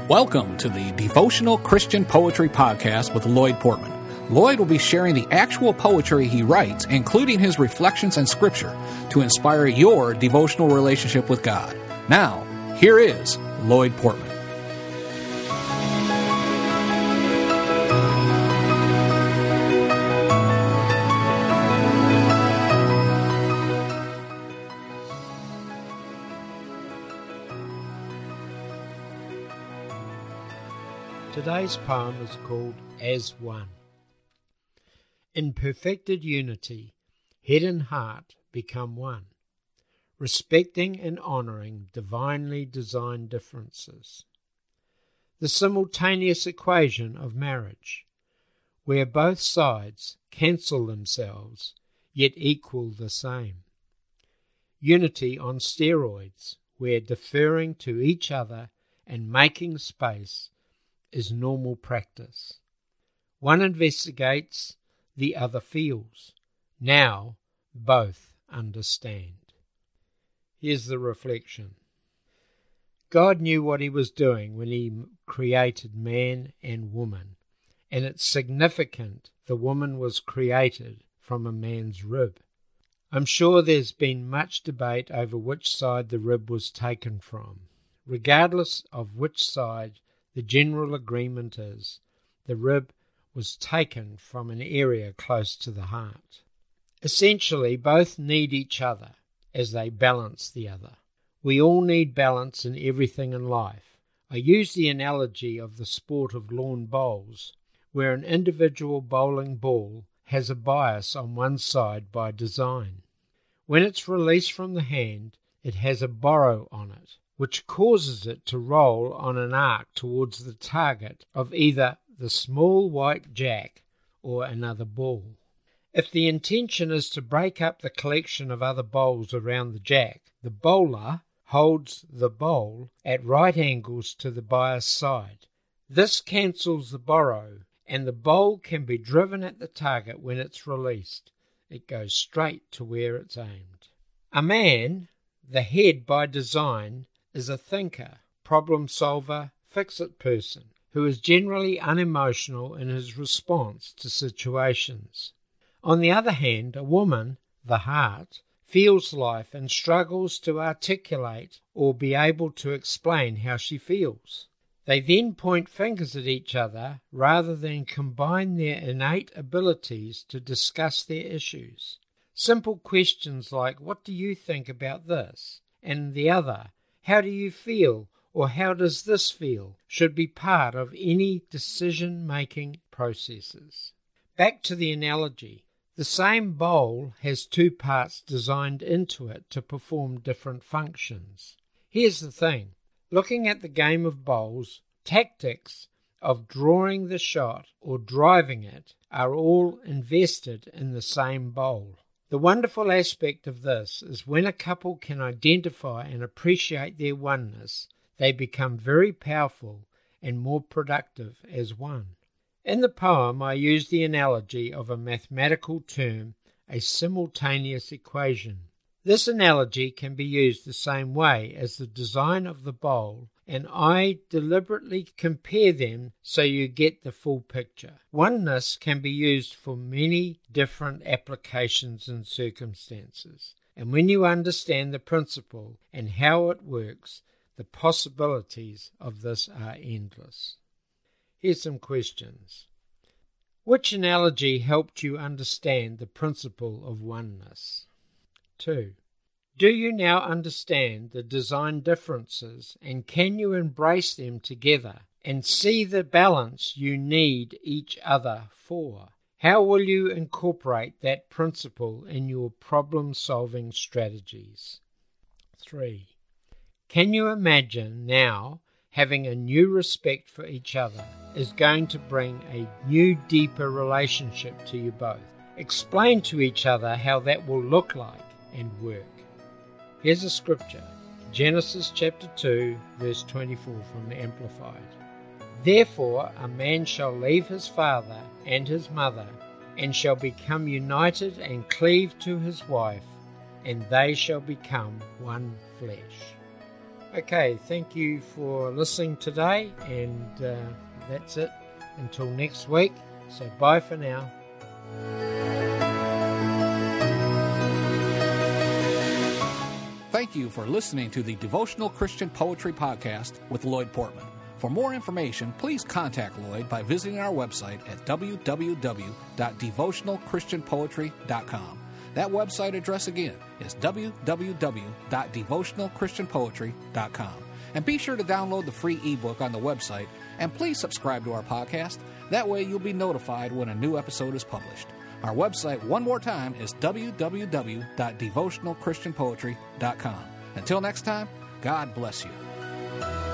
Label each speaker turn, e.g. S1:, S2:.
S1: Welcome to the Devotional Christian Poetry Podcast with Lloyd Portman. Lloyd will be sharing the actual poetry he writes, including his reflections and scripture, to inspire your devotional relationship with God. Now, here is Lloyd Portman.
S2: Today's poem is called As One. In perfected unity, head and heart become one, respecting and honouring divinely designed differences. The simultaneous equation of marriage, where both sides cancel themselves, yet equal the same. Unity on steroids, where deferring to each other and making space is normal practice. One investigates, the other feels. Now both understand. Here's the reflection. God knew what he was doing when he created man and woman, and it's significant the woman was created from a man's rib. I'm sure there's been much debate over which side the rib was taken from. Regardless of which side, the general agreement is the rib was taken from an area close to the heart. Essentially, both need each other as they balance the other. We all need balance in everything in life. I use the analogy of the sport of lawn bowls, where an individual bowling ball has a bias on one side by design. When it's released from the hand, it has a borrow on it, which causes it to roll on an arc towards the target of either the small white jack or another ball. If the intention is to break up the collection of other bowls around the jack, the bowler holds the bowl at right angles to the bias side. This cancels the borrow, and the bowl can be driven at the target when it's released. It goes straight to where it's aimed. A man, the head by design, is a thinker, problem solver, fix-it person who is generally unemotional in his response to situations. On the other hand, a woman, the heart, feels life and struggles to articulate or be able to explain how she feels. They then point fingers at each other rather than combine their innate abilities to discuss their issues. Simple questions like, "What do you think about this?" and the other, "How do you feel?" or "How does this feel?" should be part of any decision-making processes. Back to the analogy. The same bowl has two parts designed into it to perform different functions. Here's the thing. Looking at the game of bowls, tactics of drawing the shot or driving it are all invested in the same bowl. The wonderful aspect of this is when a couple can identify and appreciate their oneness, they become very powerful and more productive as one. In the poem, I use the analogy of a mathematical term, a simultaneous equation. This analogy can be used the same way as the design of the bowl, and I deliberately compare them so you get the full picture. Oneness can be used for many different applications and circumstances, and when you understand the principle and how it works, the possibilities of this are endless. Here's some questions. Which analogy helped you understand the principle of oneness? 2. Do you now understand the design differences, and can you embrace them together and see the balance you need each other for? How will you incorporate that principle in your problem-solving strategies? 3. Can you imagine now having a new respect for each other is going to bring a new, deeper relationship to you both? Explain to each other how that will look like and work. Here's a scripture, Genesis chapter 2, verse 24 from the Amplified. Therefore a man shall leave his father and his mother, and shall become united and cleave to his wife, and they shall become one flesh. Okay, thank you for listening today, and that's it until next week. So bye for now.
S1: Thank you for listening to the Devotional Christian Poetry Podcast with Lloyd Portman. For more information, please contact Lloyd by visiting our website at www.devotionalchristianpoetry.com. That website address again is www.devotionalchristianpoetry.com. And be sure to download the free ebook on the website, and please subscribe to our podcast. That way you'll be notified when a new episode is published. Our website, one more time, is www.devotionalchristianpoetry.com. Until next time, God bless you.